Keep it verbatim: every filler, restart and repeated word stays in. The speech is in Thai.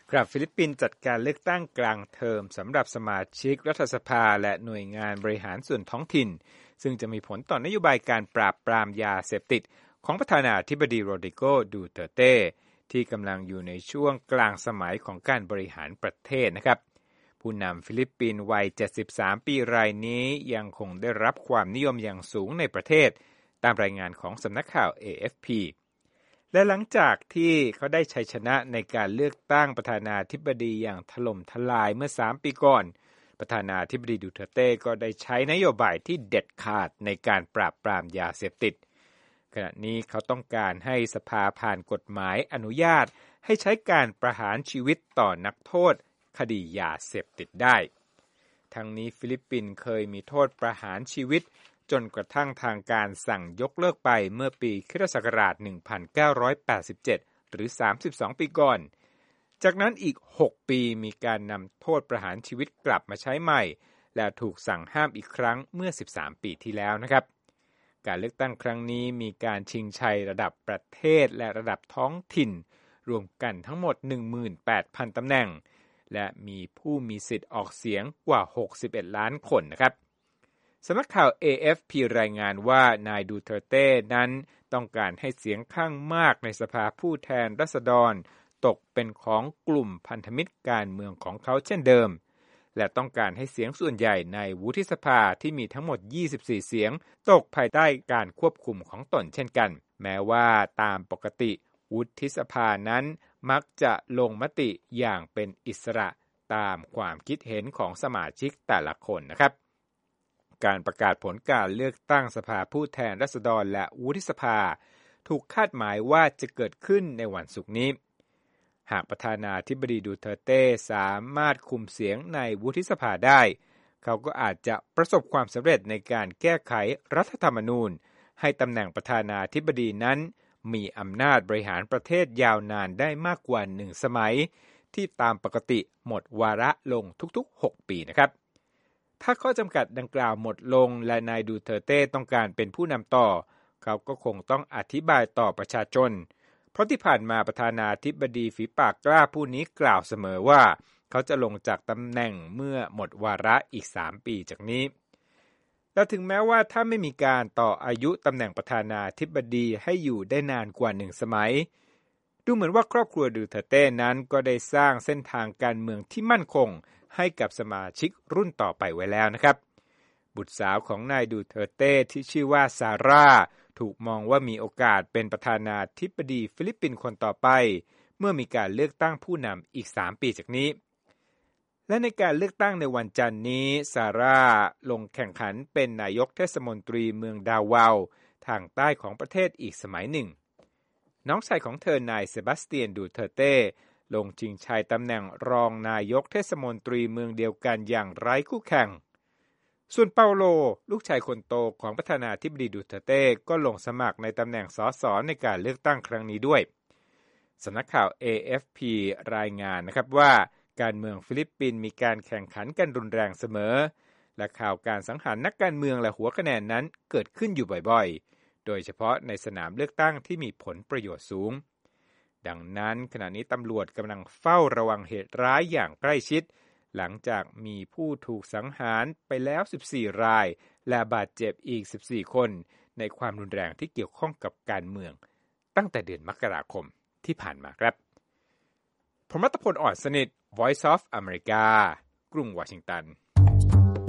ครับฟิลิปปินส์จัดการเลือกตั้งกลางเทอมสำหรับสมาชิกรัฐสภาและหน่วยงานบริหารส่วนท้องถิ่นซึ่งจะมีผลต่อนโยบายการปราบปรามยาเสพติดของประธานาธิบดีโรดริโก ดูเตอร์เต้ที่กำลังอยู่ในช่วงกลางสมัยของการบริหารประเทศนะครับผู้นำฟิลิปปินส์วัยเจ็ดสิบสามปีรายนี้ยังคงได้รับความนิยมอย่างสูงในประเทศตามรายงานของสำนักข่าว เอ เอฟ พี และหลังจากที่เขาได้ชัยชนะในการเลือกตั้งประธานาธิบดีอย่างถล่มทลายเมื่อสามปีก่อนประธานาธิบดีดูเตอร์เต้ก็ได้ใช้นโยบายที่เด็ดขาดในการปราบปรามยาเสพติดขณะนี้เขาต้องการให้สภาผ่านกฎหมายอนุญาตให้ใช้การประหารชีวิตต่อนักโทษคดียาเสพติดได้ทั้งนี้ฟิลิปปินส์เคยมีโทษประหารชีวิตจนกระทั่งทางการสั่งยกเลิกไปเมื่อปีค.ศ. หนึ่งพันเก้าร้อยแปดสิบเจ็ดหรือสามสิบสองปีก่อนจากนั้นอีกหกปีมีการนำโทษประหารชีวิตกลับมาใช้ใหม่และถูกสั่งห้ามอีกครั้งเมื่อสิบสามปีที่แล้วนะครับการเลือกตั้งครั้งนี้มีการชิงชัยระดับประเทศและระดับท้องถิ่นรวมกันทั้งหมด หนึ่งหมื่นแปดพัน ตำแหน่งและมีผู้มีสิทธิ์ออกเสียงกว่าหกสิบเอ็ดล้านคนนะครับสำนักข่าว เอ เอฟ พี รายงานว่านายดูเตอร์เต้นั้นต้องการให้เสียงข้างมากในสภาผู้แทนราษฎรตกเป็นของกลุ่มพันธมิตรการเมืองของเขาเช่นเดิมและต้องการให้เสียงส่วนใหญ่ในวุฒิสภาที่มีทั้งหมดยี่สิบสี่เสียงตกภายใต้การควบคุมของตนเช่นกันแม้ว่าตามปกติวุฒิสภานั้นมักจะลงมติอย่างเป็นอิสระตามความคิดเห็นของสมาชิกแต่ละคนนะครับการประกาศผลการเลือกตั้งสภาผู้แทนราษฎรและวุฒิสภาถูกคาดหมายว่าจะเกิดขึ้นในวันศุกร์นี้หากประธานาธิบดีดูเตอร์เต้สามารถคุมเสียงในวุฒิสภาได้เขาก็อาจจะประสบความสำเร็จในการแก้ไขรัฐธรรมนูญให้ตำแหน่งประธานาธิบดีนั้นมีอำนาจบริหารประเทศยาวนานได้มากกว่าหนึ่งสมัยที่ตามปกติหมดวาระลงทุกๆหกปีนะครับถ้าข้อจำกัดดังกล่าวหมดลงและนายดูเตอร์เต้ต้องการเป็นผู้นำต่อเขาก็คงต้องอธิบายต่อประชาชนเพราะที่ผ่านมาประธานาธิบดีฝีปากกล้าผู้นี้กล่าวเสมอว่าเขาจะลงจากตำแหน่งเมื่อหมดวาระอีกสามปีจากนี้และถึงแม้ว่าถ้าไม่มีการต่ออายุตำแหน่งประธานาธิบดีให้อยู่ได้นานกว่าหนึ่งสมัยดูเหมือนว่าครอบครัวดูเตอร์เต้นั้นก็ได้สร้างเส้นทางการเมืองที่มั่นคงให้กับสมาชิกรุ่นต่อไปไว้แล้วนะครับบุตรสาวของนายดูเตอร์เต้ที่ชื่อว่าซาร่าถูกมองว่ามีโอกาสเป็นประธานาธิบดีฟิลิปปินส์คนต่อไปเมื่อมีการเลือกตั้งผู้นำอีกสามปีจากนี้และในการเลือกตั้งในวันจันทร์นี้ซาร่าลงแข่งขันเป็นนายกเทศมนตรีเมืองดาวาวทางใต้ของประเทศอีกสมัยหนึ่งน้องชายของเธอนายเซบาสเตียนดูเตอร์เต้ลงชิงชัยตำแหน่งรองนายกเทศมนตรีเมืองเดียวกันอย่างไร้คู่แข่งส่วนเปาโลลูกชายคนโตของประธานาธิบดีดูเตอร์เต้ก็ลงสมัครในตำแหน่งสสในการเลือกตั้งครั้งนี้ด้วยสำนักข่าว เอ เอฟ พี รายงานนะครับว่าการเมืองฟิลิปปินส์มีการแข่งขันกันรุนแรงเสมอและข่าวการสังหารนักการเมืองและหัวคะแนนนั้นเกิดขึ้นอยู่บ่อยๆโดยเฉพาะในสนามเลือกตั้งที่มีผลประโยชน์สูงดังนั้นขณะนี้ตำรวจกำลังเฝ้าระวังเหตุร้ายอย่างใกล้ชิดหลังจากมีผู้ถูกสังหารไปแล้วสิบสี่รายและบาดเจ็บอีกสิบสี่คนในความรุนแรงที่เกี่ยวข้องกับการเมืองตั้งแต่เดือนมกราคมที่ผ่านมาครับผมรัตพล อ่อนสนิท Voice of America กรุงวอชิงตัน